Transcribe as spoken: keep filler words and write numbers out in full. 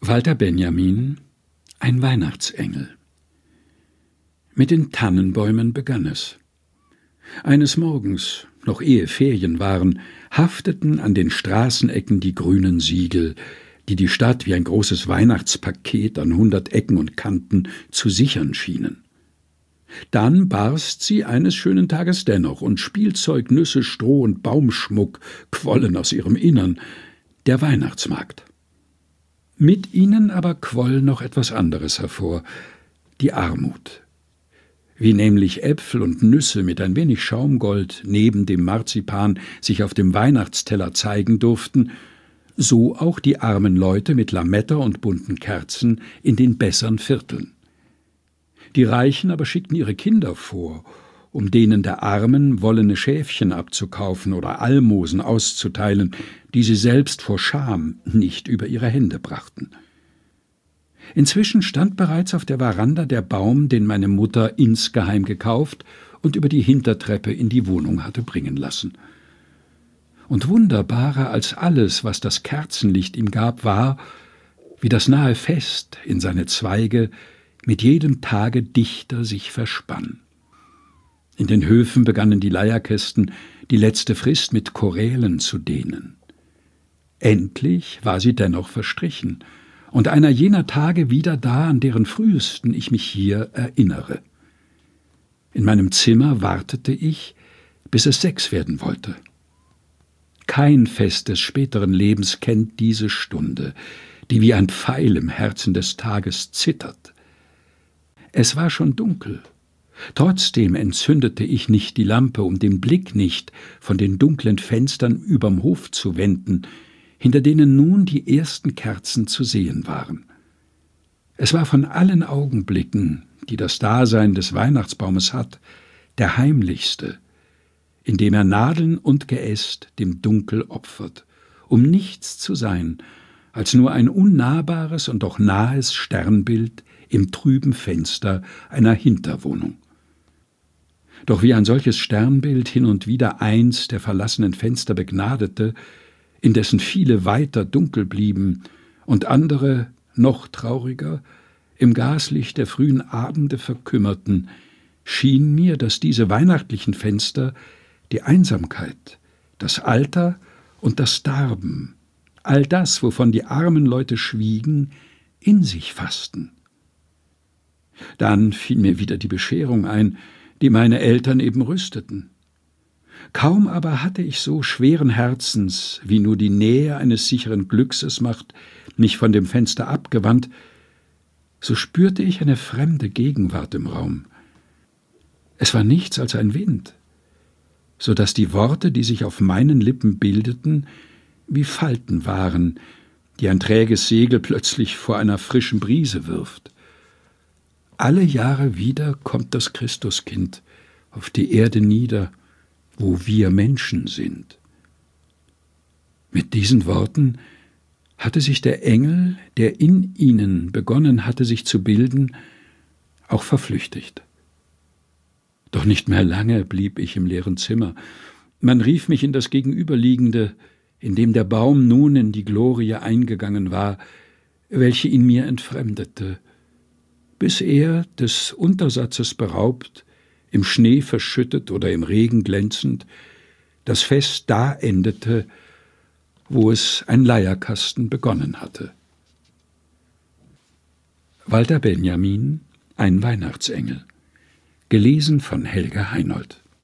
Walter Benjamin, ein Weihnachtsengel. Mit den Tannenbäumen begann es. Eines Morgens, noch ehe Ferien waren, hafteten an den Straßenecken die grünen Siegel, die die Stadt wie ein großes Weihnachtspaket an hundert Ecken und Kanten zu sichern schienen. Dann barst sie eines schönen Tages dennoch, und Spielzeug, Nüsse, Stroh und Baumschmuck quollen aus ihrem Innern, der Weihnachtsmarkt. Mit ihnen aber quoll noch etwas anderes hervor, die Armut. Wie nämlich Äpfel und Nüsse mit ein wenig Schaumgold neben dem Marzipan sich auf dem Weihnachtsteller zeigen durften, so auch die armen Leute mit Lametta und bunten Kerzen in den besseren Vierteln. Die Reichen aber schickten ihre Kinder vor, um denen der Armen wollene Schäfchen abzukaufen oder Almosen auszuteilen, die sie selbst vor Scham nicht über ihre Hände brachten. Inzwischen stand bereits auf der Veranda der Baum, den meine Mutter insgeheim gekauft und über die Hintertreppe in die Wohnung hatte bringen lassen. Und wunderbarer als alles, was das Kerzenlicht ihm gab, war, wie das nahe Fest in seine Zweige mit jedem Tage dichter sich verspann. In den Höfen begannen die Leierkästen die letzte Frist mit Chorälen zu dehnen. Endlich war sie dennoch verstrichen, und einer jener Tage wieder da, an deren frühesten ich mich hier erinnere. In meinem Zimmer wartete ich, bis es sechs werden wollte. Kein Fest des späteren Lebens kennt diese Stunde, die wie ein Pfeil im Herzen des Tages zittert. Es war schon dunkel. Trotzdem entzündete ich nicht die Lampe, um den Blick nicht von den dunklen Fenstern überm Hof zu wenden, hinter denen nun die ersten Kerzen zu sehen waren. Es war von allen Augenblicken, die das Dasein des Weihnachtsbaumes hat, der heimlichste, in dem er Nadeln und Geäst dem Dunkel opfert, um nichts zu sein, als nur ein unnahbares und doch nahes Sternbild im trüben Fenster einer Hinterwohnung. Doch wie ein solches Sternbild hin und wieder eins der verlassenen Fenster begnadete, indessen viele weiter dunkel blieben und andere, noch trauriger, im Gaslicht der frühen Abende verkümmerten, schien mir, dass diese weihnachtlichen Fenster die Einsamkeit, das Alter und das Darben, all das, wovon die armen Leute schwiegen, in sich fassten. Dann fiel mir wieder die Bescherung ein, die meine Eltern eben rüsteten. Kaum aber hatte ich so schweren Herzens, wie nur die Nähe eines sicheren Glücks es macht, mich von dem Fenster abgewandt, so spürte ich eine fremde Gegenwart im Raum. Es war nichts als ein Wind, so dass die Worte, die sich auf meinen Lippen bildeten, wie Falten waren, die ein träges Segel plötzlich vor einer frischen Brise wirft. Alle Jahre wieder kommt das Christuskind auf die Erde nieder, wo wir Menschen sind. Mit diesen Worten hatte sich der Engel, der in ihnen begonnen hatte, sich zu bilden, auch verflüchtigt. Doch nicht mehr lange blieb ich im leeren Zimmer. Man rief mich in das Gegenüberliegende, in dem der Baum nun in die Glorie eingegangen war, welche ihn mir entfremdete, bis er, des Untersatzes beraubt, im Schnee verschüttet oder im Regen glänzend, das Fest da endete, wo es ein Leierkasten begonnen hatte. Walter Benjamin, ein Weihnachtsengel. Gelesen von Helga Heinold.